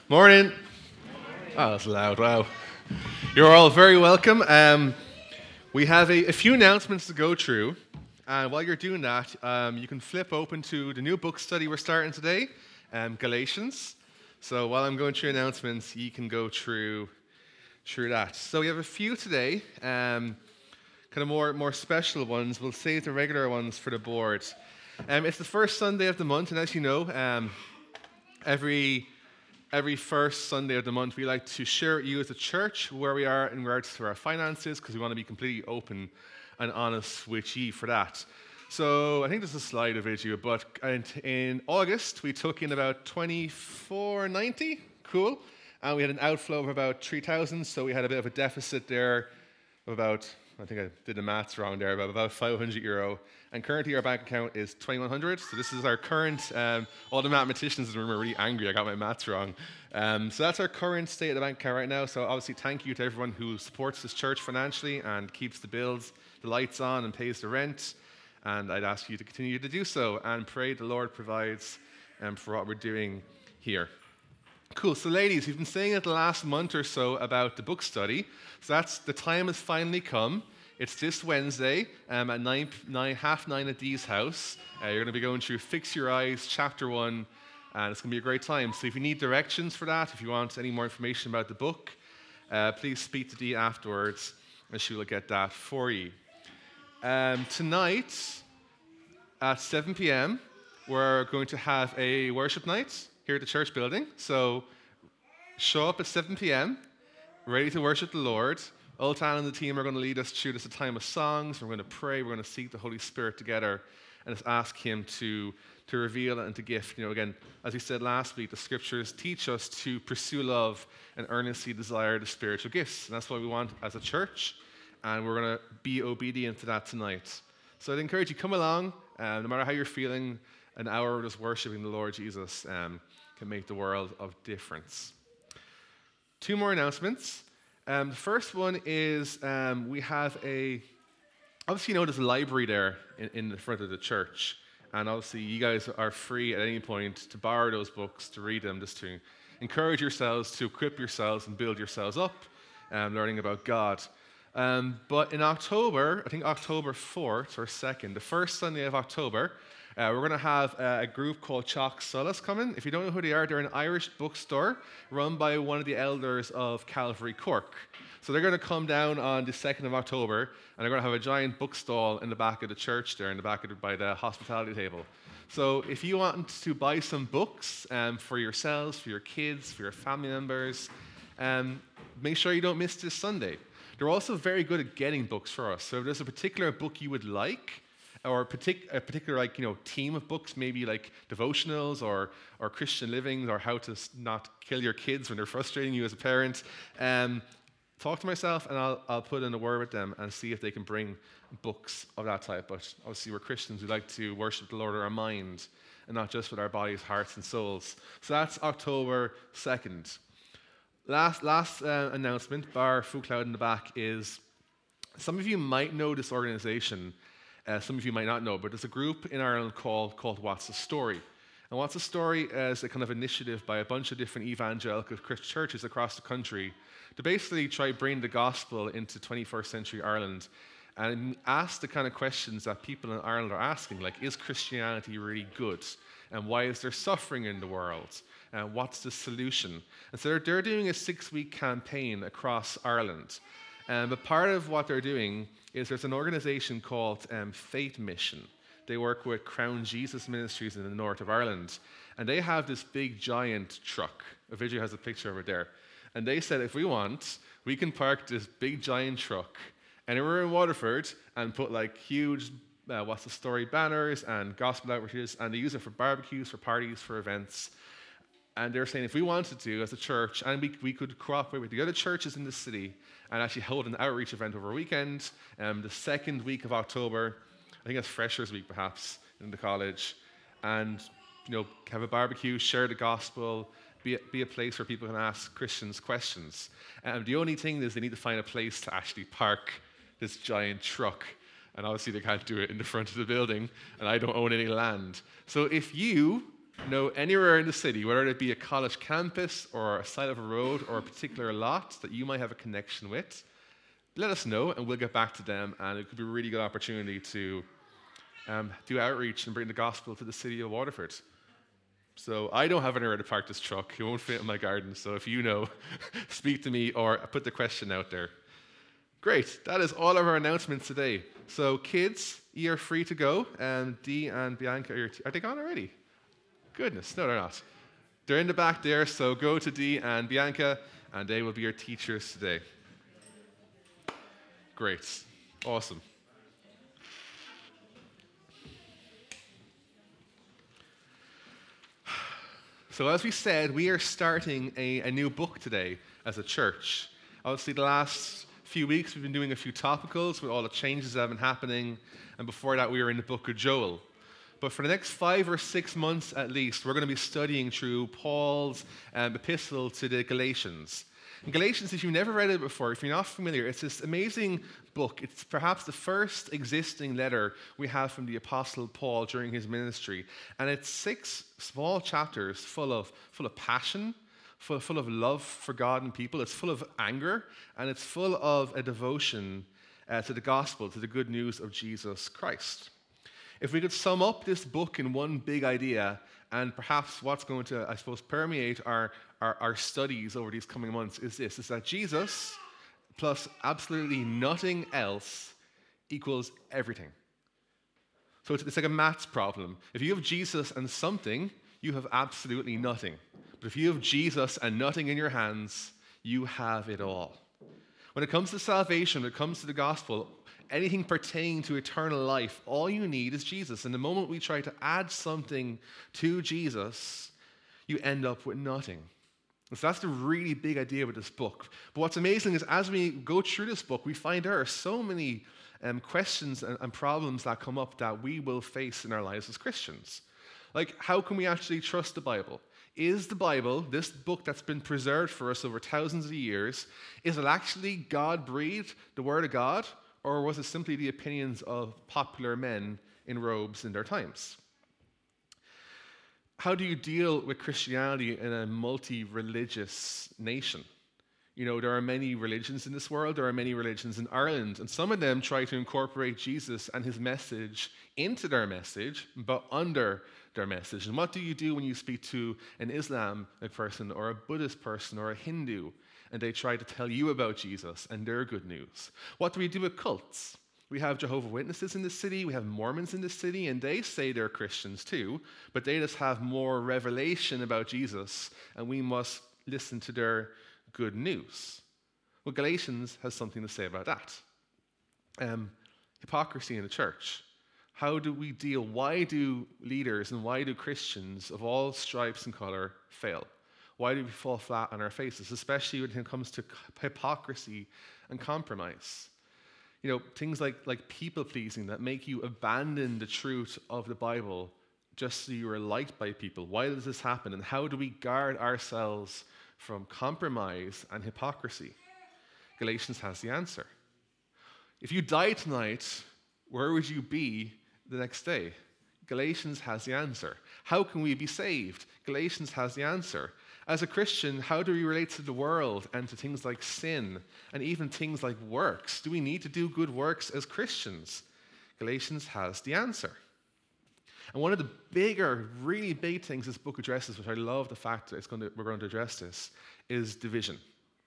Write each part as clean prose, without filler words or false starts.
Morning. Oh, that's loud. Wow. You're all very welcome. We have a few announcements to go through. And while you're doing that, you can flip open to the new book study we're starting today, Galatians. So while I'm going through announcements, you can go through that. So we have a few today, kind of more special ones. We'll save the regular ones for the board. It's the first Sunday of the month, and as you know, every first Sunday of the month, we like to share with you as a church where we are in regards to our finances, because we want to be completely open and honest with you for that. So I think there's a slide of video, but in August, we took in about $24.90, cool, and we had an outflow of about 3,000, so we had a bit of a deficit there of about, I think I did the maths wrong there, but about €500. And currently our bank account is 2,100. So this is our current, all the mathematicians in the room are really angry I got my maths wrong. So that's our current state of the bank account right now. So obviously thank you to everyone who supports this church financially and keeps the bills, the lights on and pays the rent. And I'd ask you to continue to do so and pray the Lord provides for what we're doing here. Cool. So ladies, we've been saying it the last month or so about the book study. So the time has finally come. It's this Wednesday at 9:30 at Dee's house. You're going to be going through Fix Your Eyes, Chapter 1, and it's going to be a great time. So if you need directions for that, if you want any more information about the book, please speak to Dee afterwards, and she will get that for you. Tonight at 7 p.m., we're going to have a worship night here at the church building. So show up at 7 p.m., ready to worship the Lord. Ultan and the team are going to lead us through this time of songs. We're going to pray. We're going to seek the Holy Spirit together and just ask Him to reveal and to gift. You know, again, as we said last week, the Scriptures teach us to pursue love and earnestly desire the spiritual gifts. And that's what we want as a church. And we're going to be obedient to that tonight. So I'd encourage you, come along. No matter how you're feeling, an hour of just worshiping the Lord Jesus can make the world of difference. Two more announcements. The first one is we have obviously there's a library there in the front of the church, and obviously you guys are free at any point to borrow those books, to read them, just to encourage yourselves, to equip yourselves and build yourselves up, learning about God. But in October, I think October 4th or 2nd, the first Sunday of October, we're going to have a group called Chalk Solace coming. If you don't know who they are, they're an Irish bookstore run by one of the elders of Calvary Cork. So they're going to come down on the 2nd of October, and they're going to have a giant book stall in the back of the church there, in the back by the hospitality table. So if you want to buy some books for yourselves, for your kids, for your family members, make sure you don't miss this Sunday. They're also very good at getting books for us. So if there's a particular book you would like, or a particular team of books, maybe like devotionals or Christian living, or how to not kill your kids when they're frustrating you as a parent, talk to myself and I'll put in a word with them and see if they can bring books of that type. But obviously we're Christians, we like to worship the Lord with our mind and not just with our bodies, hearts and souls. So that's October 2nd. Last announcement, bar Food Cloud in the back, is some of you might know this organization. Some of you might not know, but there's a group in Ireland called What's the Story? And What's the Story is a kind of initiative by a bunch of different evangelical Christian churches across the country to basically try to bring the gospel into 21st century Ireland and ask the kind of questions that people in Ireland are asking, like, is Christianity really good? And why is there suffering in the world? And what's the solution? And so they're doing a 6-week campaign across Ireland. But part of what they're doing is there's an organization called Faith Mission. They work with Crown Jesus Ministries in the north of Ireland. And they have this big, giant truck. A video has a picture of it there. And they said, if we want, we can park this big, giant truck anywhere in Waterford and put like huge What's the Story banners and gospel outreaches. And they use it for barbecues, for parties, for events. And they're saying if we wanted to, as a church, and we could cooperate with the other churches in the city and actually hold an outreach event over a weekend, the second week of October, I think it's Freshers Week perhaps, in the college, and have a barbecue, share the gospel, be a place where people can ask Christians questions. The only thing is they need to find a place to actually park this giant truck. And obviously they can't do it in the front of the building, and I don't own any land. So if you know anywhere in the city, whether it be a college campus or a side of a road or a particular lot that you might have a connection with, let us know and we'll get back to them. And it could be a really good opportunity to do outreach and bring the gospel to the city of Waterford. So I don't have anywhere to park this truck. It won't fit in my garden. So if you know, speak to me or put the question out there. Great. That is all of our announcements today. So kids, you are free to go. Dee and Bianca, are they gone already? Goodness, no, they're not. They're in the back there, so go to Dee and Bianca, and they will be your teachers today. Great. Awesome. So as we said, we are starting a new book today as a church. Obviously, the last few weeks, we've been doing a few topicals with all the changes that have been happening, and before that, we were in the book of Joel. But for the next 5 or 6 months at least, we're going to be studying through Paul's epistle to the Galatians. And Galatians, if you've never read it before, if you're not familiar, it's this amazing book. It's perhaps the first existing letter we have from the Apostle Paul during his ministry. And it's 6 small chapters full of passion, full of love for God and people. It's full of anger, and it's full of a devotion to the gospel, to the good news of Jesus Christ. If we could sum up this book in one big idea, and perhaps what's going to, I suppose, permeate our studies over these coming months is this, is that Jesus plus absolutely nothing else equals everything. So it's like a maths problem. If you have Jesus and something, you have absolutely nothing. But if you have Jesus and nothing in your hands, you have it all. When it comes to salvation, when it comes to the gospel, anything pertaining to eternal life, all you need is Jesus. And the moment we try to add something to Jesus, you end up with nothing. And so that's the really big idea with this book. But what's amazing is as we go through this book, we find there are so many questions and problems that come up that we will face in our lives as Christians. Like, how can we actually trust the Bible? Is the Bible, this book that's been preserved for us over thousands of years, is it actually God-breathed, the Word of God? Or was it simply the opinions of popular men in robes in their times? How do you deal with Christianity in a multi-religious nation? You know, there are many religions in this world. There are many religions in Ireland. And some of them try to incorporate Jesus and his message into their message, but under their message. And what do you do when you speak to an Islamic person or a Buddhist person or a Hindu, and they try to tell you about Jesus and their good news? What do we do with cults? We have Jehovah's Witnesses in this city, we have Mormons in this city, and they say they're Christians too, but they just have more revelation about Jesus, and we must listen to their good news. Well, Galatians has something to say about that. Hypocrisy in the church. How do we deal? Why do leaders and why do Christians of all stripes and color fail? Why do we fall flat on our faces, especially when it comes to hypocrisy and compromise? You know, things like people-pleasing that make you abandon the truth of the Bible just so you are liked by people. Why does this happen? And how do we guard ourselves from compromise and hypocrisy? Galatians has the answer. If you die tonight, where would you be the next day? Galatians has the answer. How can we be saved? Galatians has the answer. As a Christian, how do we relate to the world and to things like sin and even things like works? Do we need to do good works as Christians? Galatians has the answer. And one of the bigger, really big things this book addresses, which I love the fact that we're going to address this, is division.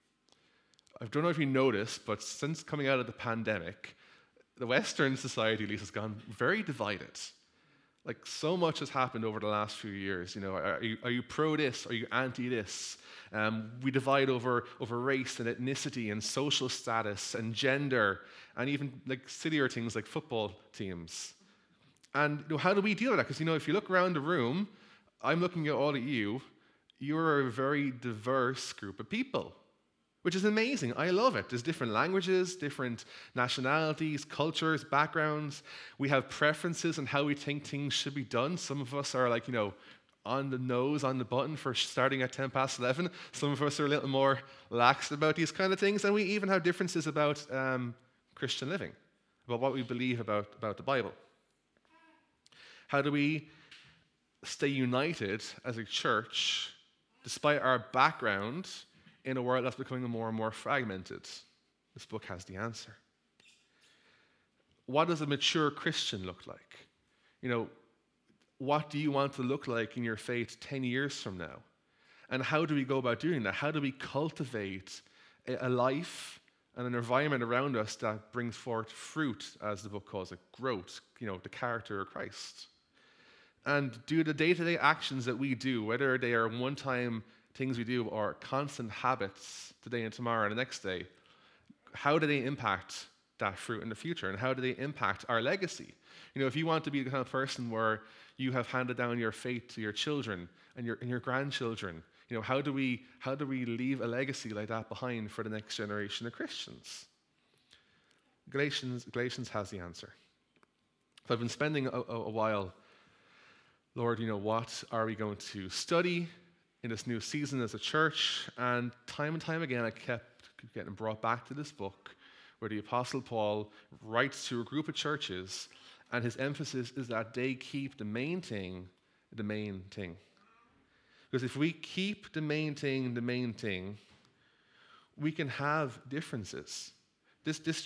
I don't know if you noticed, but since coming out of the pandemic, the Western society at least has gone very divided. Like, so much has happened over the last few years. You know, are you pro this? Are you anti this? We divide over race and ethnicity and social status and gender and even like sillier things like football teams. And you know, how do we deal with that? Because, you know, if you look around the room, I'm looking at all of you, you're a very diverse group of people, which is amazing. I love it. There's different languages, different nationalities, cultures, backgrounds. We have preferences on how we think things should be done. Some of us are like, you know, on the nose, on the button for starting at 11:10. Some of us are a little more lax about these kind of things. And we even have differences about Christian living, about what we believe about the Bible. How do we stay united as a church despite our background in a world that's becoming more and more fragmented? This book has the answer. What does a mature Christian look like? What do you want to look like in your faith 10 years from now? And how do we go about doing that? How do we cultivate a life and an environment around us that brings forth fruit, as the book calls it, growth, the character of Christ? And do the day-to-day actions that we do, whether they are one-time things we do or constant habits today and tomorrow and the next day, how do they impact that fruit in the future? And how do they impact our legacy? If you want to be the kind of person where you have handed down your faith to your children and your grandchildren, how do we leave a legacy like that behind for the next generation of Christians? Galatians has the answer. So I've been spending a while, Lord, what are we going to study in this new season as a church? And time again, I kept getting brought back to this book where the Apostle Paul writes to a group of churches, and his emphasis is that they keep the main thing, the main thing. Because if we keep the main thing, we can have differences. These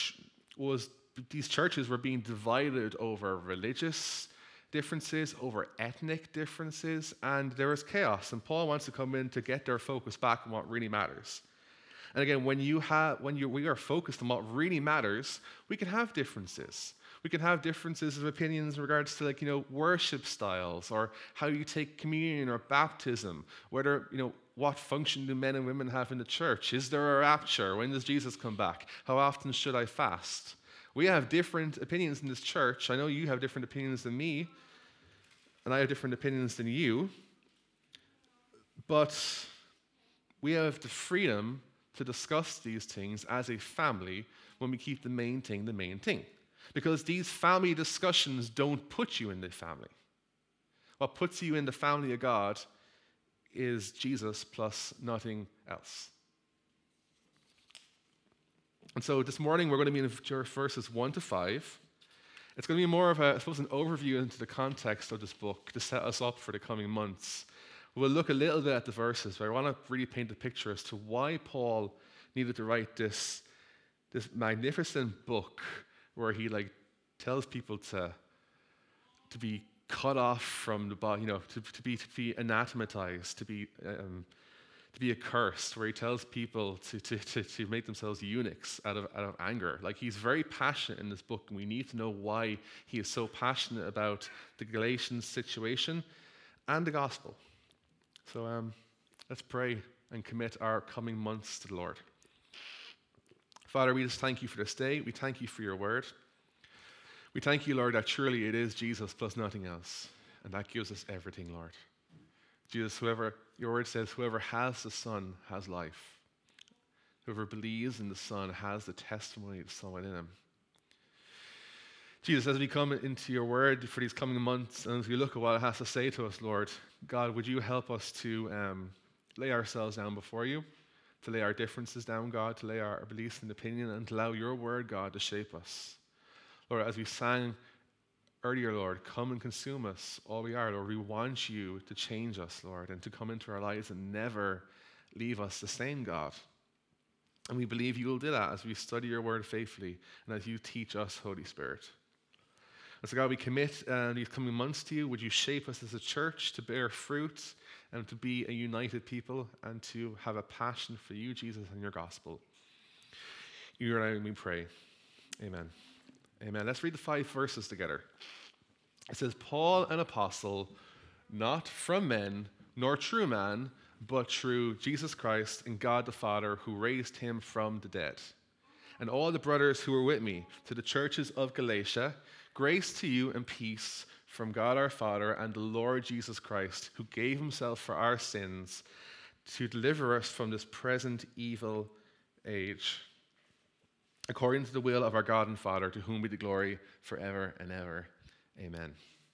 churches were being divided over religious differences, over ethnic differences, and there was chaos. And Paul wants to come in to get their focus back on what really matters. And again, when we are focused on what really matters, we can have differences. We can have differences of opinions in regards to worship styles, or how you take communion or baptism, whether, what function do men and women have in the church? Is there a rapture? When does Jesus come back? How often should I fast? We have different opinions in this church. I know you have different opinions than me, and I have different opinions than you, but we have the freedom to discuss these things as a family when we keep the main thing. Because these family discussions don't put you in the family. What puts you in the family of God is Jesus plus nothing else. And so this morning we're going to be in verses 1 to 5. It's going to be more of an overview into the context of this book to set us up for the coming months. We'll look a little bit at the verses, but I want to really paint a picture as to why Paul needed to write this magnificent book where he tells people to be cut off from the body, to be anathematized, to be accursed, where he tells people to make themselves eunuchs out of anger. He's very passionate in this book, and we need to know why he is so passionate about the Galatians situation and the gospel. So let's pray and commit our coming months to the Lord. Father, we just thank you for this day. We thank you for your word. We thank you, Lord, that truly it is Jesus plus nothing else, and that gives us everything, Lord. Jesus, your word says, whoever has the Son has life. Whoever believes in the Son has the testimony of the Son within him. Jesus, as we come into your word for these coming months, and as we look at what it has to say to us, Lord, God, would you help us to lay ourselves down before you, to lay our differences down, God, to lay our beliefs and opinion, and to allow your word, God, to shape us. Lord, as we sang earlier, Lord, come and consume us, all we are, Lord. We want you to change us, Lord, and to come into our lives and never leave us the same, God. And we believe you will do that as we study your word faithfully and as you teach us, Holy Spirit. And so, God, we commit these coming months to you. Would you shape us as a church to bear fruit and to be a united people and to have a passion for you, Jesus, and your gospel. You and I, we pray. Amen. Amen. Let's read the 5 verses together. It says, Paul, an apostle, not from men, nor true man, but through Jesus Christ and God the Father, who raised him from the dead. And all the brothers who were with me, to the churches of Galatia, grace to you and peace from God our Father and the Lord Jesus Christ, who gave himself for our sins to deliver us from this present evil age, according to the will of our God and Father, to whom be the glory forever and ever. Amen.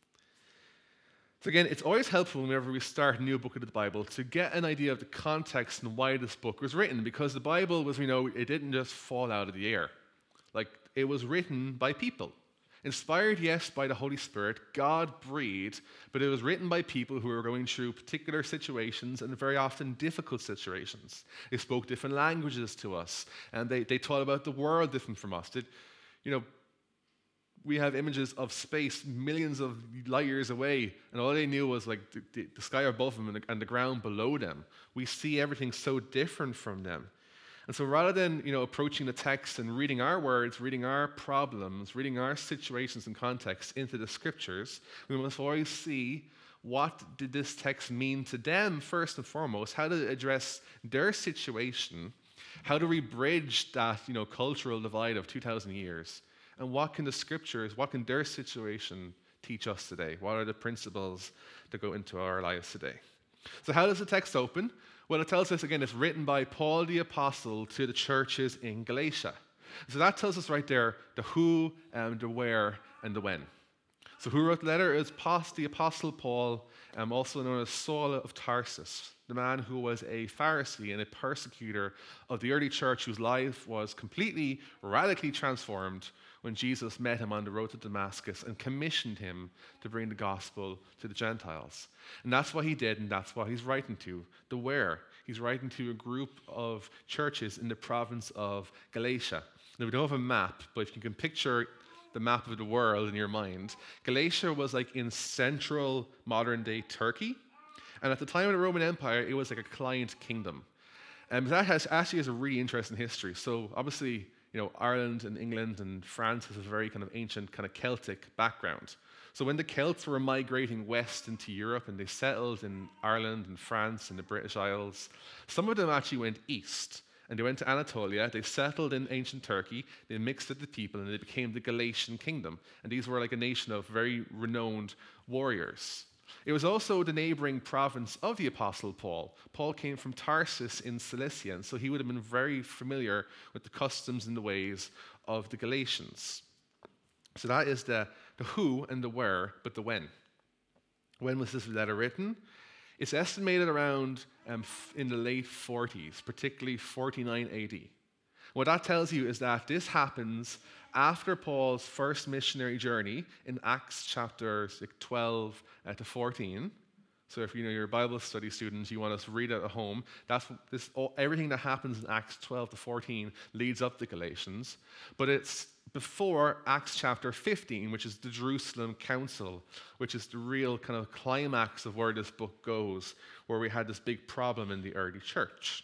So again, it's always helpful whenever we start a new book of the Bible to get an idea of the context and why this book was written, because the Bible was, it didn't just fall out of the air. It was written by people. Inspired, yes, by the Holy Spirit, God breathed, but it was written by people who were going through particular situations and very often difficult situations. They spoke different languages to us, and they taught about the world different from us. We have images of space millions of light years away, and all they knew was like the sky above them and the ground below them. We see everything so different from them. And so rather than approaching the text and reading our words, reading our problems, reading our situations and contexts into the scriptures, we must always see what did this text mean to them first and foremost. How did it address their situation? How do we bridge that cultural divide of 2,000 years? And what can the scriptures, what can their situation teach us today? What are the principles that go into our lives today? So how does the text open? Well, it tells us, again, it's written by Paul the Apostle to the churches in Galatia. So that tells us right there the who, the where, and the when. So who wrote the letter? It was the Apostle Paul, also known as Saul of Tarsus, the man who was a Pharisee and a persecutor of the early church, whose life was completely, radically transformed when Jesus met him on the road to Damascus and commissioned him to bring the gospel to the Gentiles. And that's what he did, and that's what he's writing to, the where. He's writing to a group of churches in the province of Galatia. Now, we don't have a map, but if you can picture the map of the world in your mind, Galatia was like in central modern-day Turkey. And at the time of the Roman Empire, it was like a client kingdom. And that actually has a really interesting history. So obviously, Ireland and England and France has a very kind of ancient, kind of Celtic background. So when the Celts were migrating west into Europe and they settled in Ireland and France and the British Isles, some of them actually went east. And they went to Anatolia, they settled in ancient Turkey, they mixed with the people, and they became the Galatian kingdom. And these were like a nation of very renowned warriors. It was also the neighboring province of the Apostle Paul. Paul came from Tarsus in Cilicia, and so he would have been very familiar with the customs and the ways of the Galatians. So that is the who and the where, but the when. When was this letter written? It's estimated around in the late 40s, particularly 49 AD. What that tells you is that this happens after Paul's first missionary journey in Acts chapters 12 to 14. So if you're a Bible study student, you want us to read it at home. Everything that happens in Acts 12 to 14 leads up to Galatians. But it's before Acts chapter 15, which is the Jerusalem Council, which is the real kind of climax of where this book goes, where we had this big problem in the early church.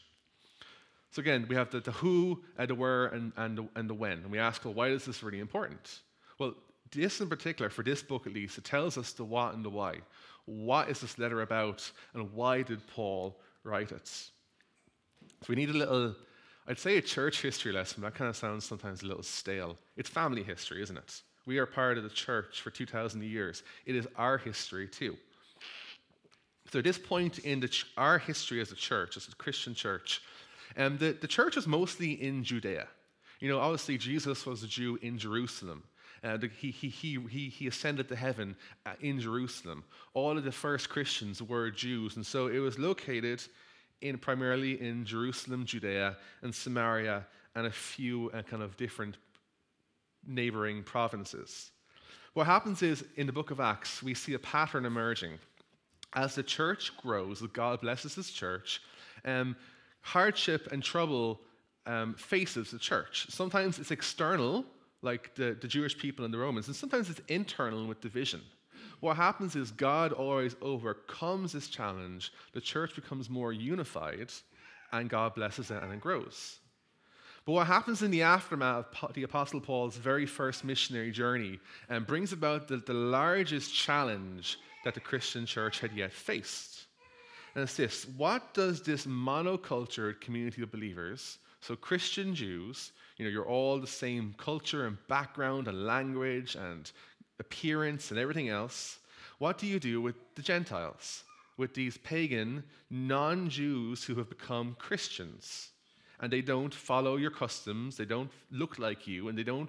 So again, we have the who, the where, and the when. And we ask, well, why is this really important? Well, this in particular, for this book at least, it tells us the what and the why. What is this letter about, and why did Paul write it? So we need a little, I'd say a church history lesson, but that kind of sounds sometimes a little stale. It's family history, isn't it? We are part of the church for 2,000 years. It is our history too. So at this point in our history as a church, as a Christian church, the church was mostly in Judea. Obviously Jesus was a Jew in Jerusalem. He ascended to heaven in Jerusalem. All of the first Christians were Jews, and so it was located primarily in Jerusalem, Judea, and Samaria, and a few kind of different neighboring provinces. What happens is, in the book of Acts, we see a pattern emerging. As the church grows, as God blesses his church, hardship and trouble faces the church. Sometimes it's external, like the Jewish people and the Romans, and sometimes it's internal with division. What happens is God always overcomes this challenge, the church becomes more unified, and God blesses it and it grows. But what happens in the aftermath of the Apostle Paul's very first missionary journey brings about the largest challenge that the Christian church had yet faced. And it's this: what does this monocultured community of believers, so Christian Jews, you're all the same culture and background and language and appearance and everything else, what do you do with the Gentiles, with these pagan non-Jews who have become Christians? And they don't follow your customs, they don't look like you, and they don't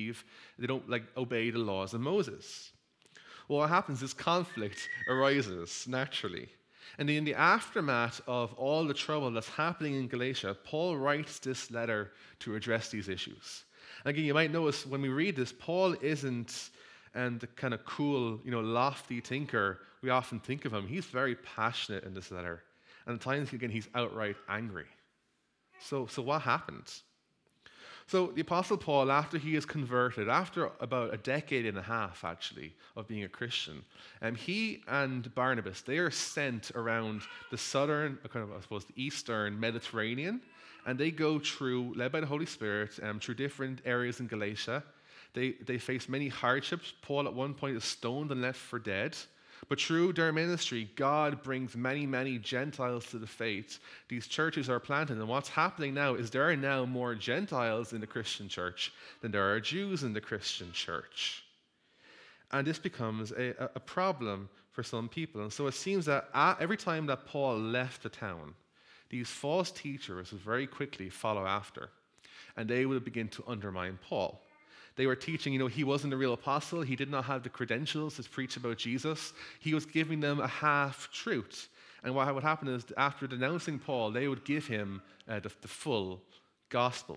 obey the laws of Moses. Well, what happens is conflict arises naturally. And in the aftermath of all the trouble that's happening in Galatia, Paul writes this letter to address these issues. And again, you might notice when we read this, Paul isn't and the kind of cool, lofty thinker we often think of him, he's very passionate in this letter. And at times, again, he's outright angry. So what happens? So the Apostle Paul, after he is converted, after about a decade and a half, actually, of being a Christian, he and Barnabas, they are sent around the southern, kind of, I suppose, the eastern Mediterranean, and they go through, led by the Holy Spirit, through different areas in Galatia. They face many hardships. Paul at one point is stoned and left for dead. But through their ministry, God brings many, many Gentiles to the faith. These churches are planted, and what's happening now is there are now more Gentiles in the Christian church than there are Jews in the Christian church. And this becomes a problem for some people. And so it seems that every time that Paul left the town, these false teachers would very quickly follow after, and they would begin to undermine Paul. They were teaching, he wasn't a real apostle. He did not have the credentials to preach about Jesus. He was giving them a half-truth. And what would happen is, after denouncing Paul, they would give him the full gospel.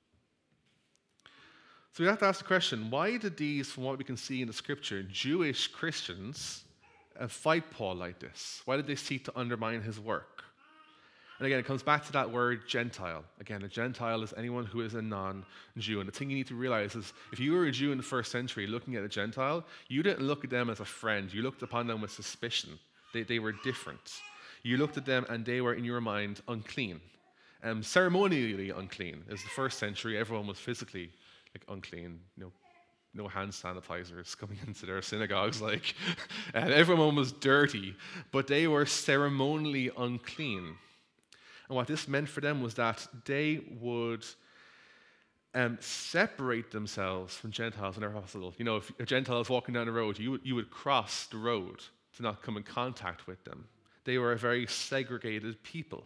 So we have to ask the question, why did these, from what we can see in the scripture, Jewish Christians fight Paul like this? Why did they seek to undermine his work? And again, it comes back to that word Gentile. Again, a Gentile is anyone who is a non-Jew. And the thing you need to realize is, if you were a Jew in the first century looking at a Gentile, you didn't look at them as a friend. You looked upon them with suspicion. They were different. You looked at them and they were, in your mind, unclean. Ceremonially unclean. As the first century, everyone was physically unclean. No hand sanitizers coming into their synagogues. And everyone was dirty. But they were ceremonially unclean. And what this meant for them was that they would separate themselves from Gentiles whenever possible. If a Gentile is walking down the road, you would cross the road to not come in contact with them. They were a very segregated people.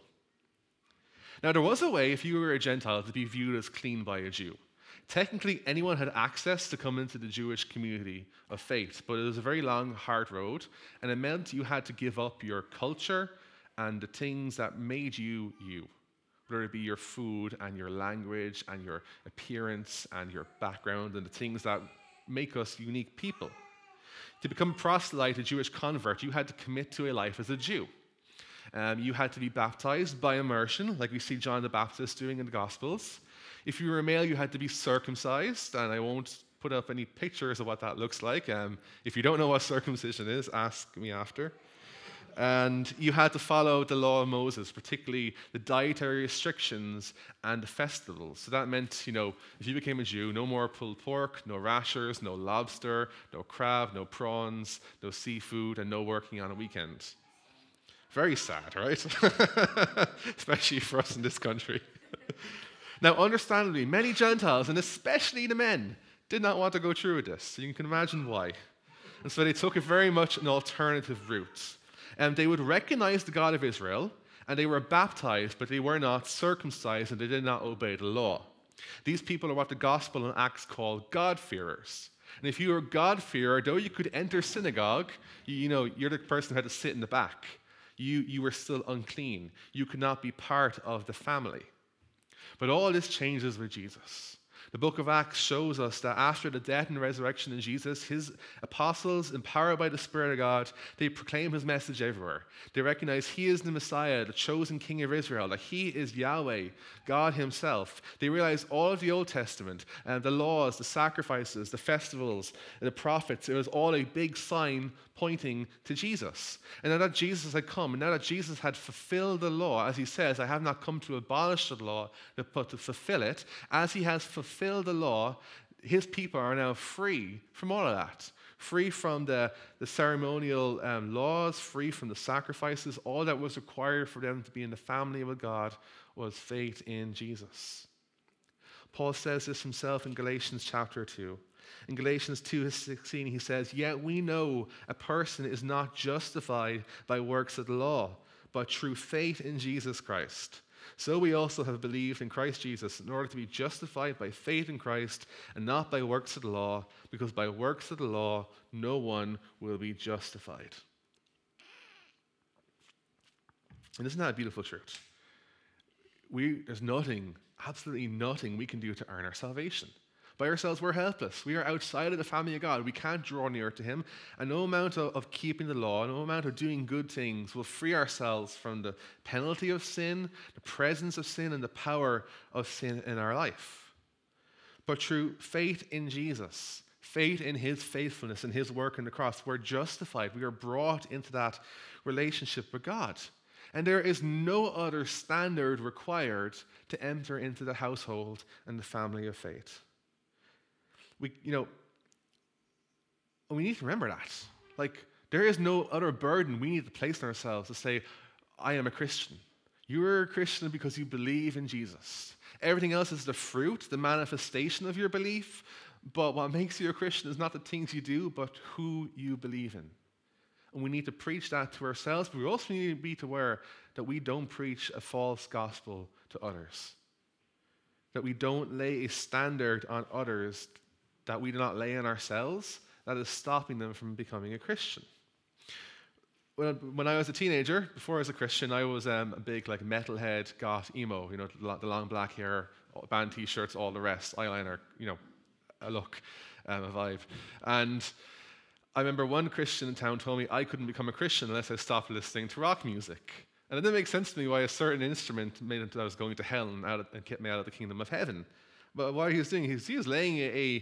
Now, there was a way, if you were a Gentile, to be viewed as clean by a Jew. Technically, anyone had access to come into the Jewish community of faith, but it was a very long, hard road, and it meant you had to give up your culture and the things that made you, whether it be your food and your language and your appearance and your background and the things that make us unique people. To become a proselyte, a Jewish convert, you had to commit to a life as a Jew. You had to be baptized by immersion, like we see John the Baptist doing in the Gospels. If you were a male, you had to be circumcised, and I won't put up any pictures of what that looks like. If you don't know what circumcision is, ask me after. And you had to follow the law of Moses, particularly the dietary restrictions and the festivals. So that meant, if you became a Jew, no more pulled pork, no rashers, no lobster, no crab, no prawns, no seafood, and no working on a weekend. Very sad, right? Especially for us in this country. Now, understandably, many Gentiles, and especially the men, did not want to go through with this. So you can imagine why. And so they took a very much an alternative route. And they would recognize the God of Israel, and they were baptized, but they were not circumcised, and they did not obey the law. These people are what the Gospel and Acts call God-fearers. And if you were a God-fearer, though you could enter synagogue, you're the person who had to sit in the back. You were still unclean. You could not be part of the family. But all this changes with Jesus. The book of Acts shows us that after the death and resurrection of Jesus, his apostles, empowered by the Spirit of God, they proclaim his message everywhere. They recognize he is the Messiah, the chosen King of Israel, that he is Yahweh, God himself. They realize all of the Old Testament, the laws, the sacrifices, the festivals, the prophets, it was all a big sign pointing to Jesus. And now that Jesus had come, and now that Jesus had fulfilled the law, as he says, I have not come to abolish the law, but to fulfill it, as he has fulfilled the law, his people are now free from all of that. Free from the ceremonial laws, free from the sacrifices. All that was required for them to be in the family of God was faith in Jesus. Paul says this himself in Galatians chapter 2. In Galatians 2:16, he says, "Yet we know a person is not justified by works of the law, but through faith in Jesus Christ. So we also have believed in Christ Jesus in order to be justified by faith in Christ and not by works of the law, because by works of the law no one will be justified." And isn't that a beautiful truth? There's nothing, absolutely nothing we can do to earn our salvation. By ourselves, we're helpless. We are outside of the family of God. We can't draw near to him. And no amount of keeping the law, no amount of doing good things will free ourselves from the penalty of sin, the presence of sin, and the power of sin in our life. But through faith in Jesus, faith in his faithfulness and his work on the cross, we're justified. We are brought into that relationship with God. And there is no other standard required to enter into the household and the family of faith. We need to remember that. Like, there is no other burden we need to place on ourselves to say, I am a Christian. You're a Christian because you believe in Jesus. Everything else is the fruit, the manifestation of your belief. But what makes you a Christian is not the things you do, but who you believe in. And we need to preach that to ourselves, but we also need to be aware that we don't preach a false gospel to others. That we don't lay a standard on others that we do not lay on ourselves that is stopping them from becoming a Christian. When I was a teenager, before I was a Christian, I was a big metalhead, goth, emo, the long black hair, band t-shirts, all the rest, eyeliner, a look, a vibe. And I remember one Christian in town told me I couldn't become a Christian unless I stopped listening to rock music. And it didn't make sense to me why a certain instrument made it that I was going to hell and kept me out of the kingdom of heaven. But what he was doing, he was laying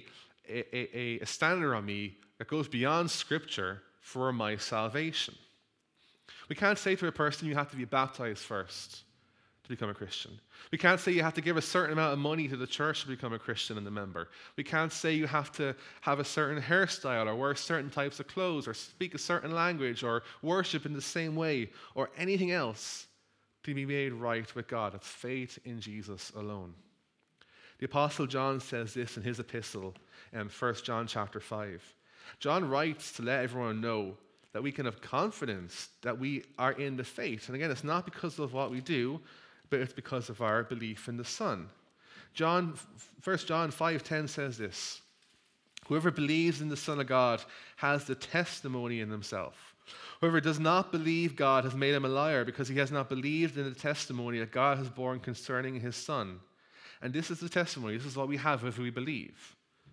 a standard on me that goes beyond Scripture for my salvation. We can't say to a person, you have to be baptized first to become a Christian. We can't say you have to give a certain amount of money to the church to become a Christian and a member. We can't say you have to have a certain hairstyle or wear certain types of clothes or speak a certain language or worship in the same way or anything else to be made right with God. It's faith in Jesus alone. The Apostle John says this in his epistle in 1 John chapter 5. John writes to let everyone know that we can have confidence that we are in the faith. And again, it's not because of what we do, but it's because of our belief in the Son. 1 John 5:10 says this, whoever believes in the Son of God has the testimony in himself. Whoever does not believe God has made him a liar because he has not believed in the testimony that God has borne concerning his Son. And this is the testimony. This is what we have if we believe.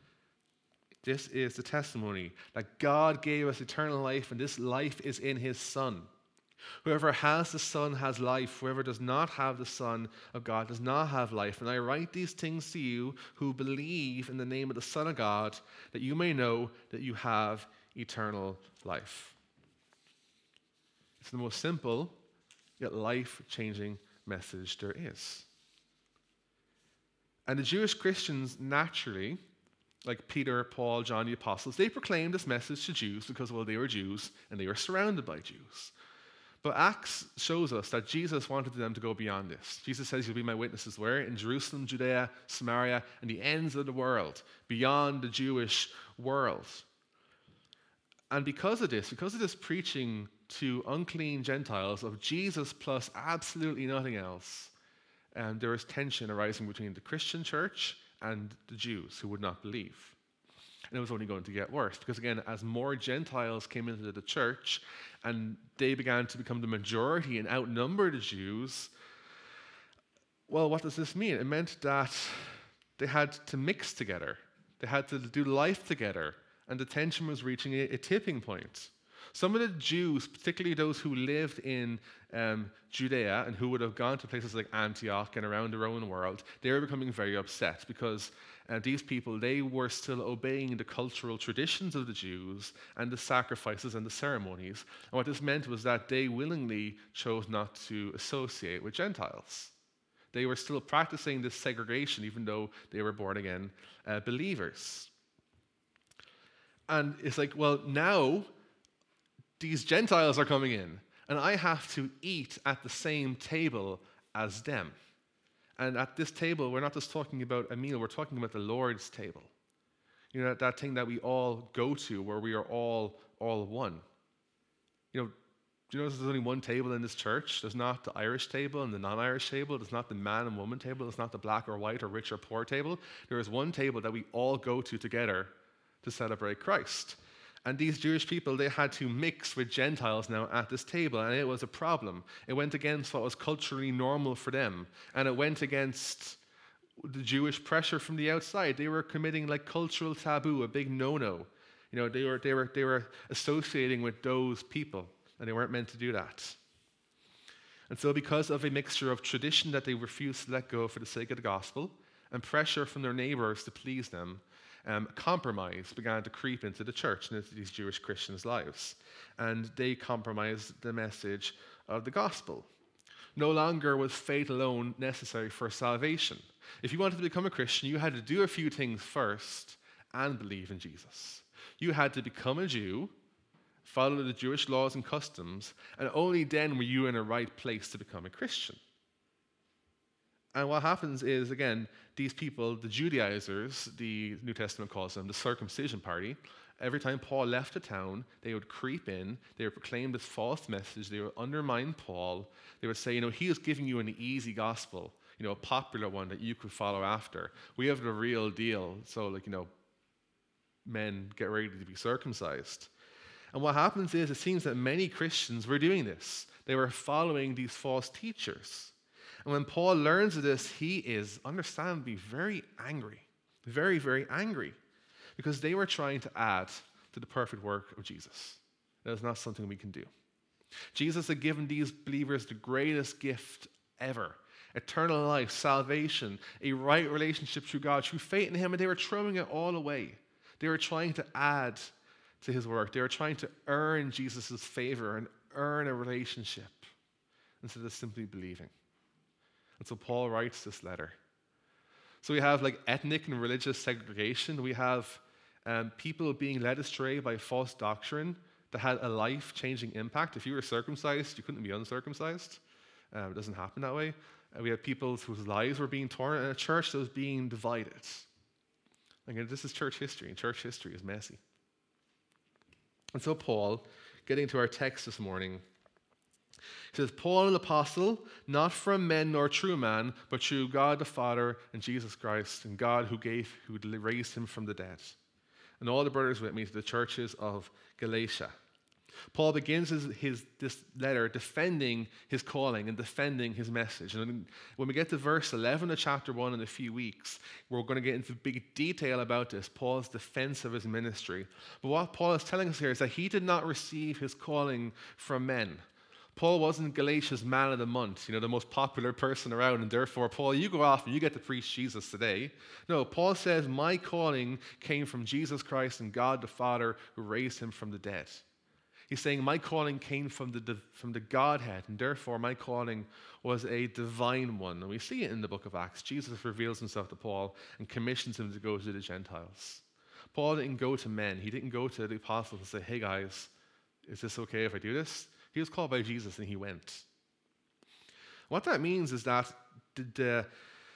This is the testimony that God gave us eternal life, and this life is in his Son. Whoever has the Son has life. Whoever does not have the Son of God does not have life. And I write these things to you who believe in the name of the Son of God, that you may know that you have eternal life. It's the most simple, yet life-changing message there is. And the Jewish Christians naturally, like Peter, Paul, John, the apostles, they proclaimed this message to Jews because, well, they were Jews and they were surrounded by Jews. But Acts shows us that Jesus wanted them to go beyond this. Jesus says, you'll be my witnesses where? In Jerusalem, Judea, Samaria, and the ends of the world, beyond the Jewish world. And because of this preaching to unclean Gentiles of Jesus plus absolutely nothing else, there is tension arising between the Christian church and the Jews who would not believe. And it was only going to get worse because, again, as more Gentiles came into the church and they began to become the majority and outnumber the Jews, well, what does this mean? It meant that they had to mix together. They had to do life together, and the tension was reaching a tipping point. Some of the Jews, particularly those who lived in Judea and who would have gone to places like Antioch and around the Roman world, they were becoming very upset because these people, they were still obeying the cultural traditions of the Jews and the sacrifices and the ceremonies. And what this meant was that they willingly chose not to associate with Gentiles. They were still practicing this segregation even though they were born-again believers. And it's like, well, now these Gentiles are coming in, and I have to eat at the same table as them. And at this table, we're not just talking about a meal, we're talking about the Lord's table. You know, that thing that we all go to where we are all one. You know, do you know there's only one table in this church? There's not the Irish table and the non-Irish table. There's not the man and woman table. There's not the black or white or rich or poor table. There is one table that we all go to together to celebrate Christ. And these Jewish people, they had to mix with Gentiles now at this table, and it was a problem. It went against what was culturally normal for them, and it went against the Jewish pressure from the outside. They were committing like cultural taboo, a big no-no. They were associating with those people, and they weren't meant to do that. And so because of a mixture of tradition that they refused to let go for the sake of the gospel, and pressure from their neighbors to please them, compromise began to creep into the church and into these Jewish Christians' lives. And they compromised the message of the gospel. No longer was faith alone necessary for salvation. If you wanted to become a Christian, you had to do a few things first and believe in Jesus. You had to become a Jew, follow the Jewish laws and customs, and only then were you in a right place to become a Christian. And what happens is, again, these people, the Judaizers, the New Testament calls them the circumcision party, every time Paul left a town, they would creep in, they would proclaim this false message, they would undermine Paul, they would say, he is giving you an easy gospel, a popular one that you could follow after. We have the real deal, so men, get ready to be circumcised. And what happens is, it seems that many Christians were doing this. They were following these false teachers. And when Paul learns of this, he is understandably very angry. Very, very angry. Because they were trying to add to the perfect work of Jesus. That is not something we can do. Jesus had given these believers the greatest gift ever. Eternal life, salvation, a right relationship through God, through faith in Him, and they were throwing it all away. They were trying to add to His work. They were trying to earn Jesus' favor and earn a relationship instead of simply believing. And so Paul writes this letter. So we have ethnic and religious segregation. We have people being led astray by false doctrine that had a life-changing impact. If you were circumcised, you couldn't be uncircumcised. It doesn't happen that way. We have people whose lives were being torn in a church that was being divided. Again, this is church history, and church history is messy. And so Paul, getting to our text this morning, he says, Paul, an apostle, not from men nor true man, but through God the Father and Jesus Christ, and God who raised him from the dead. And all the brothers with me to the churches of Galatia. Paul begins this letter defending his calling and defending his message. And when we get to verse 11 of chapter 1 in a few weeks, we're going to get into big detail about this, Paul's defense of his ministry. But what Paul is telling us here is that he did not receive his calling from men. Paul wasn't Galatia's man of the month, the most popular person around, and therefore, Paul, you go off and you get to preach Jesus today. No, Paul says, my calling came from Jesus Christ and God the Father who raised him from the dead. He's saying my calling came from the Godhead, and therefore my calling was a divine one. And we see it in the book of Acts. Jesus reveals himself to Paul and commissions him to go to the Gentiles. Paul didn't go to men. He didn't go to the apostles and say, hey guys, is this okay if I do this? He was called by Jesus and he went. What that means is that the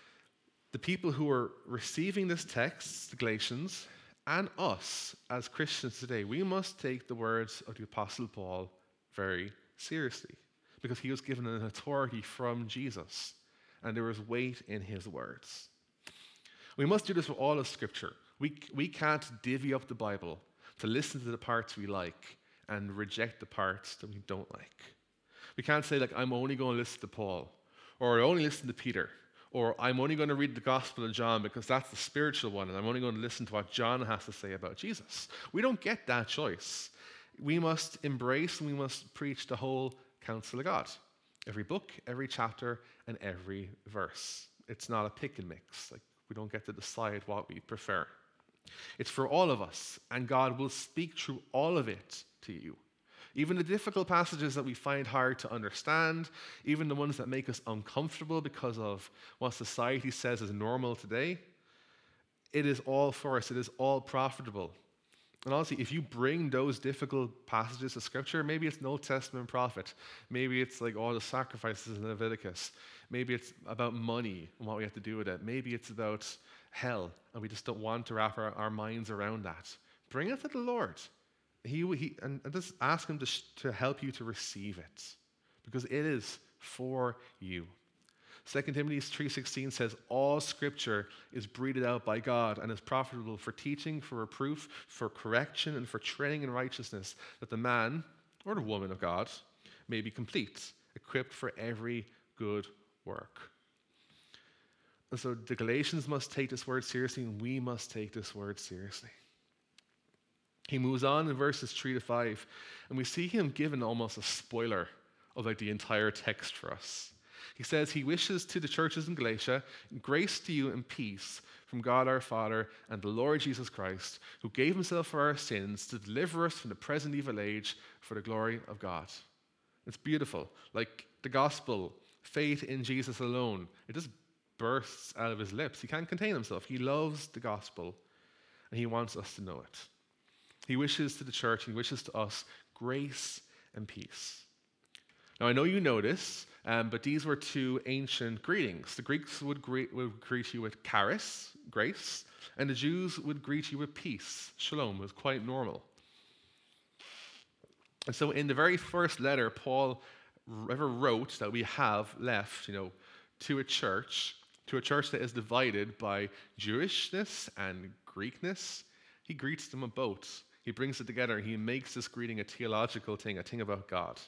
people who are receiving this text, the Galatians, and us as Christians today, we must take the words of the Apostle Paul very seriously because he was given an authority from Jesus and there was weight in his words. We must do this with all of Scripture. We can't divvy up the Bible to listen to the parts we like and reject the parts that we don't like. We can't say, I'm only going to listen to Paul, or I only listen to Peter, or I'm only going to read the Gospel of John because that's the spiritual one, and I'm only going to listen to what John has to say about Jesus. We don't get that choice. We must embrace and we must preach the whole counsel of God. Every book, every chapter, and every verse. It's not a pick and mix. We don't get to decide what we prefer. It's for all of us, and God will speak through all of it to you. Even the difficult passages that we find hard to understand, even the ones that make us uncomfortable because of what society says is normal today, it is all for us. It is all profitable. And honestly, if you bring those difficult passages of Scripture, maybe it's an Old Testament prophet. Maybe it's all the sacrifices in Leviticus. Maybe it's about money and what we have to do with it. Maybe it's about hell, and we just don't want to wrap our minds around that. Bring it to the Lord. And just ask him to help you to receive it, because it is for you. 2 Timothy 3:16 says, all Scripture is breathed out by God and is profitable for teaching, for reproof, for correction, and for training in righteousness, that the man or the woman of God may be complete, equipped for every good work. And so the Galatians must take this word seriously, and we must take this word seriously. He moves on in verses 3 to 5, and we see him given almost a spoiler of like the entire text for us. He says he wishes to the churches in Galatia, grace to you and peace from God our Father and the Lord Jesus Christ, who gave himself for our sins to deliver us from the present evil age for the glory of God. It's beautiful. Like the gospel, faith in Jesus alone, it just bursts out of his lips. He can't contain himself. He loves the gospel, and he wants us to know it. He wishes to the church, he wishes to us grace and peace. Now, I know you know this, but these were two ancient greetings. The Greeks would greet you with charis, grace, and the Jews would greet you with peace. Shalom was quite normal. And so in the very first letter Paul ever wrote that we have left, to a church that is divided by Jewishness and Greekness, he greets them both. He brings it together. He makes this greeting a theological thing, a thing about God.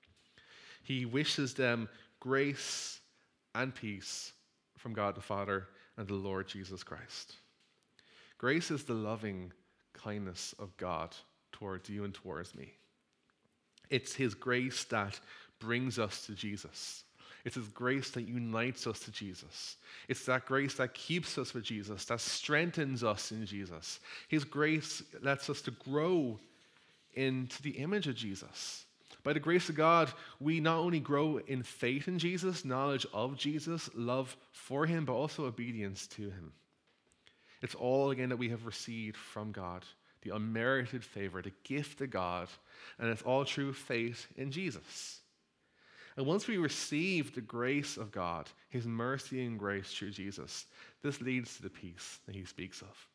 He wishes them grace and peace from God the Father and the Lord Jesus Christ. Grace is the loving kindness of God towards you and towards me. It's his grace that brings us to Jesus. It's his grace that unites us to Jesus. It's that grace that keeps us with Jesus, that strengthens us in Jesus. His grace lets us to grow into the image of Jesus. By the grace of God, we not only grow in faith in Jesus, knowledge of Jesus, love for him, but also obedience to him. It's all, again, that we have received from God, the unmerited favor, the gift of God, and it's all through faith in Jesus. And once we receive the grace of God, his mercy and grace through Jesus, this leads to the peace that he speaks of.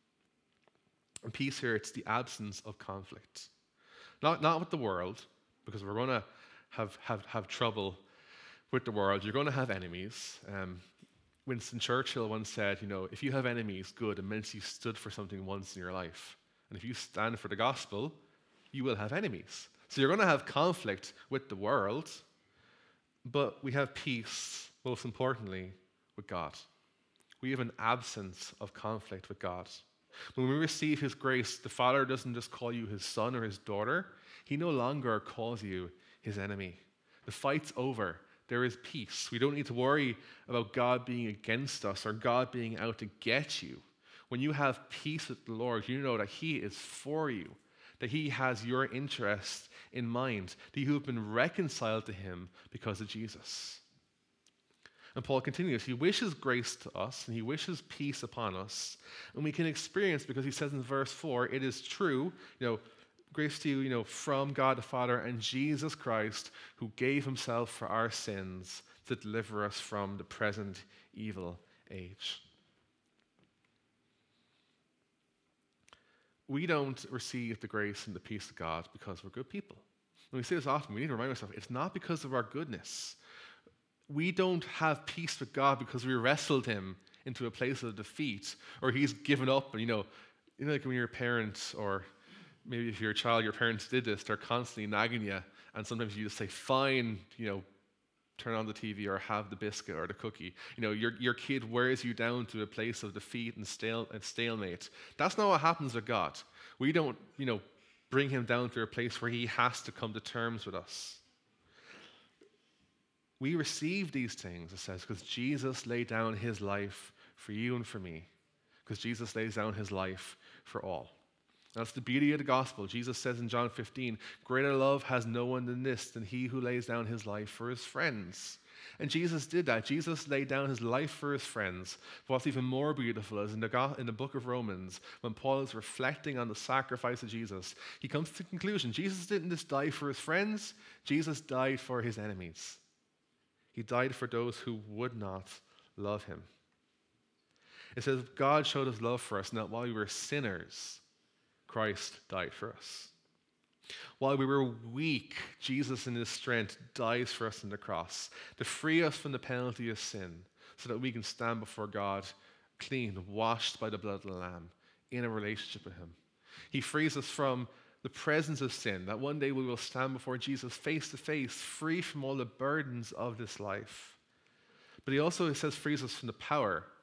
And peace here, it's the absence of conflict. Not with the world, because we're going to have trouble with the world. You're going to have enemies. Winston Churchill once said, if you have enemies, good, it means you stood for something once in your life. And if you stand for the gospel, you will have enemies. So you're going to have conflict with the world, but we have peace, most importantly, with God. We have an absence of conflict with God. When we receive his grace, the Father doesn't just call you his son or his daughter. He no longer calls you his enemy. The fight's over. There is peace. We don't need to worry about God being against us or God being out to get you. When you have peace with the Lord, you know that he is for you, that he has your interest in mind, that you have been reconciled to him because of Jesus. And Paul continues, he wishes grace to us, and he wishes peace upon us, and we can experience, because he says in verse 4, it is true, grace to you, from God the Father and Jesus Christ, who gave himself for our sins to deliver us from the present evil age. We don't receive the grace and the peace of God because we're good people. When we say this often, we need to remind ourselves, it's not because of our goodness. We don't have peace with God because we wrestled him into a place of defeat, or he's given up. And like when you're a parent, or maybe if you're a child, your parents did this, they're constantly nagging you, and sometimes you just say, fine, turn on the TV or have the biscuit or the cookie. Your kid wears you down to a place of defeat and stalemate. That's not what happens with God. We don't, bring him down to a place where he has to come to terms with us. We receive these things, it says, because Jesus laid down his life for you and for me, because Jesus lays down his life for all. That's the beauty of the gospel. Jesus says in John 15, greater love has no one than he who lays down his life for his friends. And Jesus did that. Jesus laid down his life for his friends. But what's even more beautiful is in the book of Romans, when Paul is reflecting on the sacrifice of Jesus, he comes to the conclusion, Jesus didn't just die for his friends, Jesus died for his enemies. He died for those who would not love him. It says, God showed his love for us, not while we were sinners, Christ died for us. While we were weak, Jesus in his strength dies for us on the cross to free us from the penalty of sin so that we can stand before God clean, washed by the blood of the Lamb, in a relationship with him. He frees us from the presence of sin, that one day we will stand before Jesus face to face, free from all the burdens of this life. But he also, it says, frees us from the power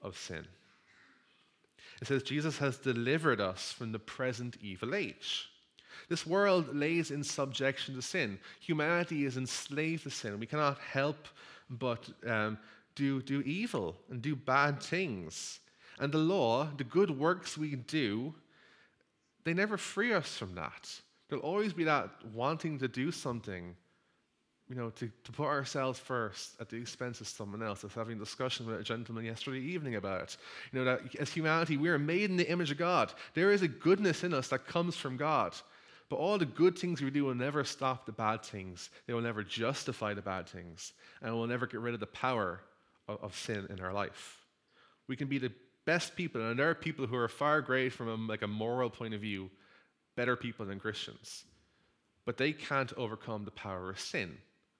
of sin. It says Jesus has delivered us from the present evil age. This world lays in subjection to sin. Humanity is enslaved to sin. We cannot help but do evil and do bad things. And the law, the good works we do, they never free us from that. There'll always be that wanting to do something, to put ourselves first at the expense of someone else. I was having a discussion with a gentleman yesterday evening about it. That as humanity, we are made in the image of God. There is a goodness in us that comes from God. But all the good things we do will never stop the bad things. They will never justify the bad things. And will never get rid of the power of sin in our life. We can be the best people, and there are people who are far great from a moral point of view, better people than Christians. But they can't overcome the power of sin.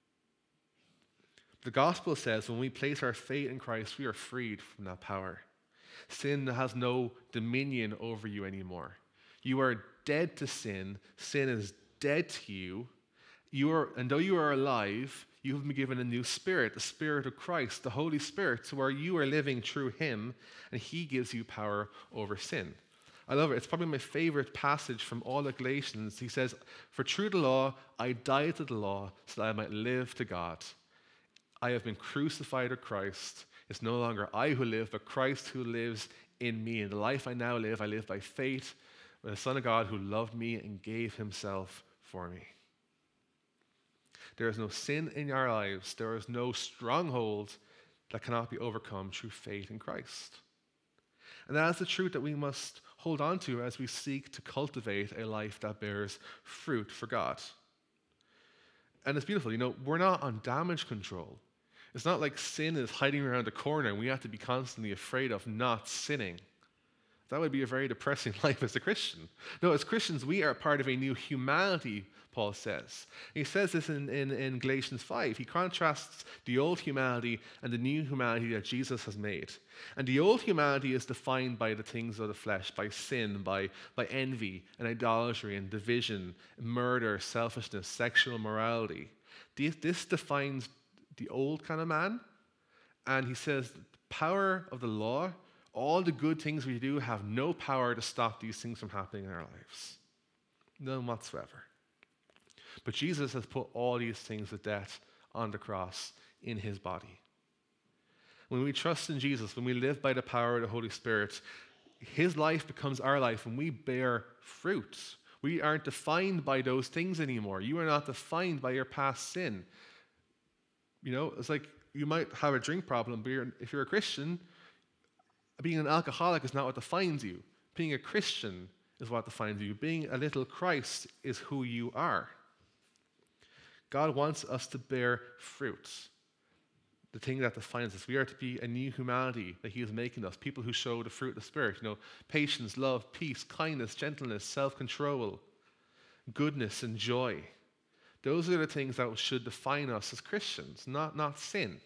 The gospel says when we place our faith in Christ, we are freed from that power. Sin has no dominion over you anymore. You are dead to sin. Sin is dead to you. And though you are alive, you have been given a new spirit, the Spirit of Christ, the Holy Spirit, so where you are living through Him, and He gives you power over sin. I love it. It's probably my favorite passage from all of Galatians. He says, "For through the law, I died to the law so that I might live to God. I have been crucified with Christ. It's no longer I who live, but Christ who lives in me. And the life I now live, I live by faith in the Son of God who loved me and gave Himself for me." There is no sin in our lives. There is no stronghold that cannot be overcome through faith in Christ. And that is the truth that we must hold on to as we seek to cultivate a life that bears fruit for God. And it's beautiful. We're not on damage control. It's not like sin is hiding around the corner and we have to be constantly afraid of not sinning. That would be a very depressing life as a Christian. No, as Christians, we are part of a new humanity, Paul says. He says this in Galatians 5. He contrasts the old humanity and the new humanity that Jesus has made. And the old humanity is defined by the things of the flesh, by sin, by envy and idolatry and division, murder, selfishness, sexual immorality. This defines the old kind of man. And he says the power of the law, all the good things we do, have no power to stop these things from happening in our lives. None whatsoever. But Jesus has put all these things to death on the cross in His body. When we trust in Jesus, when we live by the power of the Holy Spirit, His life becomes our life and we bear fruit. We aren't defined by those things anymore. You are not defined by your past sin. It's like you might have a drink problem, but if you're a Christian, being an alcoholic is not what defines you. Being a Christian is what defines you. Being a little Christ is who you are. God wants us to bear fruit. The thing that defines us. We are to be a new humanity that He is making us. People who show the fruit of the Spirit. Patience, love, peace, kindness, gentleness, self-control, goodness, and joy. Those are the things that should define us as Christians, not sin.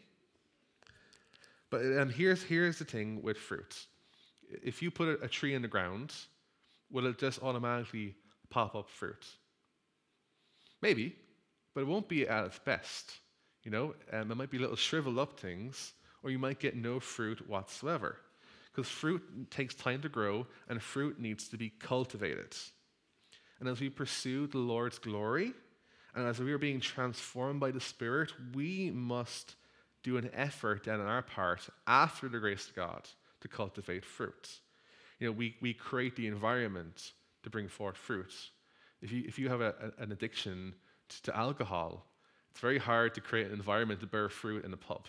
But here's the thing with fruit. If you put a tree in the ground, will it just automatically pop up fruit? Maybe, but it won't be at its best. It might be little shriveled up things, or you might get no fruit whatsoever. Because fruit takes time to grow, and fruit needs to be cultivated. And as we pursue the Lord's glory, and as we are being transformed by the Spirit, we must do an effort then on our part, after the grace of God, to cultivate fruit. We create the environment to bring forth fruit. If you have an addiction to alcohol, it's very hard to create an environment to bear fruit in a pub.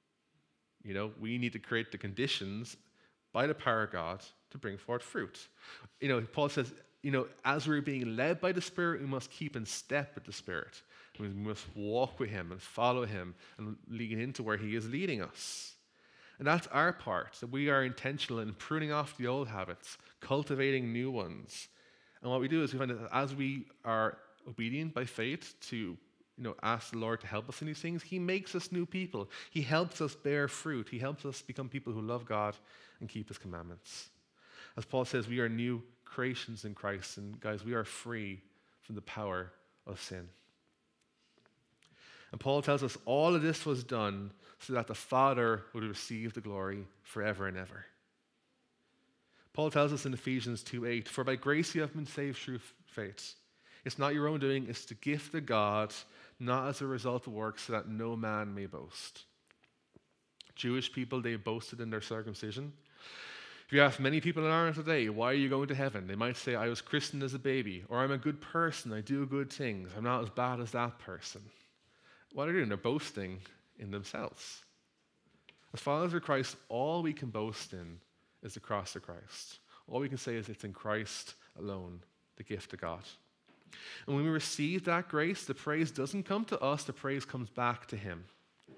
We need to create the conditions by the power of God to bring forth fruit. Paul says, as we're being led by the Spirit, we must keep in step with the Spirit. We must walk with Him and follow Him and lean into where He is leading us. And that's our part, that we are intentional in pruning off the old habits, cultivating new ones. And what we do is we find that as we are obedient by faith to ask the Lord to help us in these things, He makes us new people. He helps us bear fruit. He helps us become people who love God and keep His commandments. As Paul says, we are new creations in Christ, and guys, we are free from the power of sin. And Paul tells us all of this was done so that the Father would receive the glory forever and ever. Paul tells us in Ephesians 2:8, "For by grace you have been saved through faith. It's not your own doing, it's the gift of God, not as a result of works, so that no man may boast." Jewish people, they boasted in their circumcision. If you ask many people in Ireland today, why are you going to heaven? They might say, I was christened as a baby, or I'm a good person, I do good things, I'm not as bad as that person. What are they doing? They're boasting in themselves. As followers of Christ, all we can boast in is the cross of Christ. All we can say is it's in Christ alone, the gift of God. And when we receive that grace, the praise doesn't come to us, the praise comes back to Him.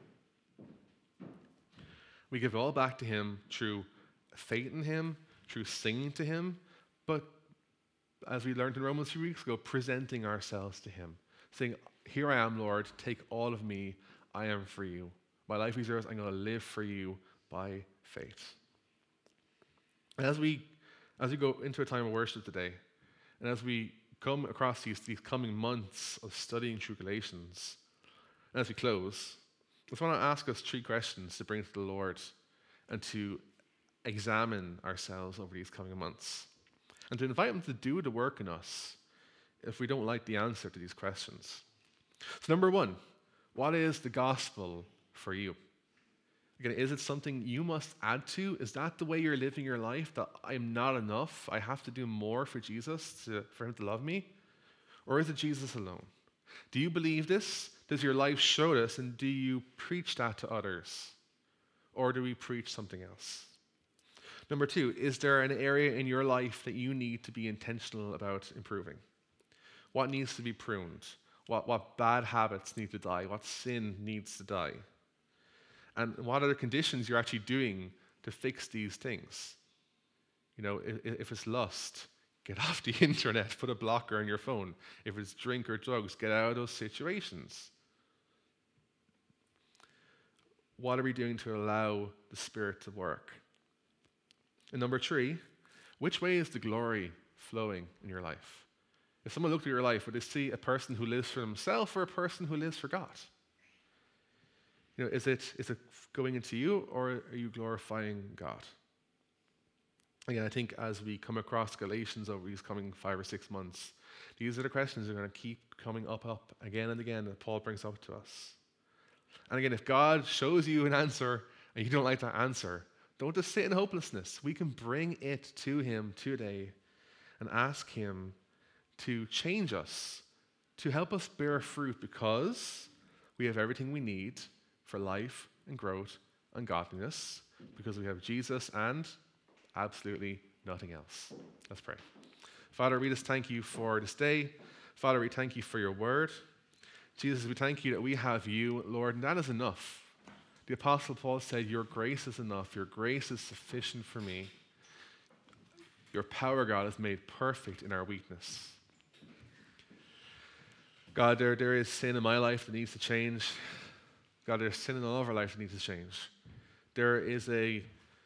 We give it all back to Him through faith in Him, through singing to Him, but as we learned in Romans a few weeks ago, presenting ourselves to Him, saying, here I am, Lord, take all of me, I am for you. My life is yours, I'm going to live for you by faith. And as we go into a time of worship today, and as we come across these coming months of studying through Galatians, and as we close, I just want to ask us 3 questions to bring to the Lord and to examine ourselves over these coming months, and to invite Him to do the work in us if we don't like the answer to these questions. So number 1, what is the gospel for you? Again, is it something you must add to? Is that the way you're living your life, that I'm not enough, I have to do more for Jesus, for Him to love me? Or is it Jesus alone? Do you believe this? Does your life show this? And do you preach that to others? Or do we preach something else? Number 2, is there an area in your life that you need to be intentional about improving? What needs to be pruned? What bad habits need to die? What sin needs to die? And what are the conditions you're actually doing to fix these things? You know, if it's lust, get off the internet, put a blocker on your phone. If it's drink or drugs, get out of those situations. What are we doing to allow the Spirit to work? And number 3, which way is the glory flowing in your life? If someone looked at your life, would they see a person who lives for themselves or a person who lives for God? You know, is it going into you, or are you glorifying God? Again, I think as we come across Galatians over these coming 5 or 6 months, these are the questions that are going to keep coming up again and again that Paul brings up to us. And again, if God shows you an answer and you don't like that answer, don't just sit in hopelessness. We can bring it to Him today and ask Him to change us, to help us bear fruit, because we have everything we need for life and growth and godliness, because we have Jesus and absolutely nothing else. Let's pray. Father, we just thank You for this day. Father, we thank You for Your word. Jesus, we thank You that we have You, Lord, and that is enough. The Apostle Paul said, your grace is enough. Your grace is sufficient for me. Your power, God, is made perfect in our weakness. God, there is sin in my life that needs to change. God, there's sin in all of our life that needs to change. There is a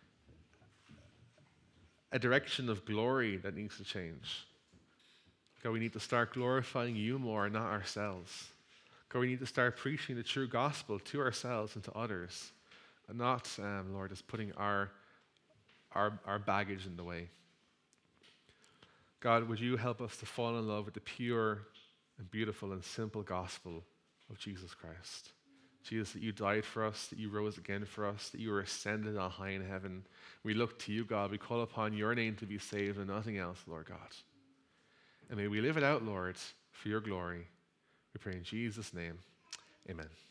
direction of glory that needs to change. God, we need to start glorifying You more, not ourselves. God, we need to start preaching the true gospel to ourselves and to others, and not, Lord, just putting our baggage in the way. God, would You help us to fall in love with the pure and beautiful and simple gospel of Jesus Christ. Jesus, that You died for us, that You rose again for us, that You were ascended on high in heaven. We look to You, God. We call upon Your name to be saved and nothing else, Lord God. And may we live it out, Lord, for Your glory. We pray in Jesus' name. Amen.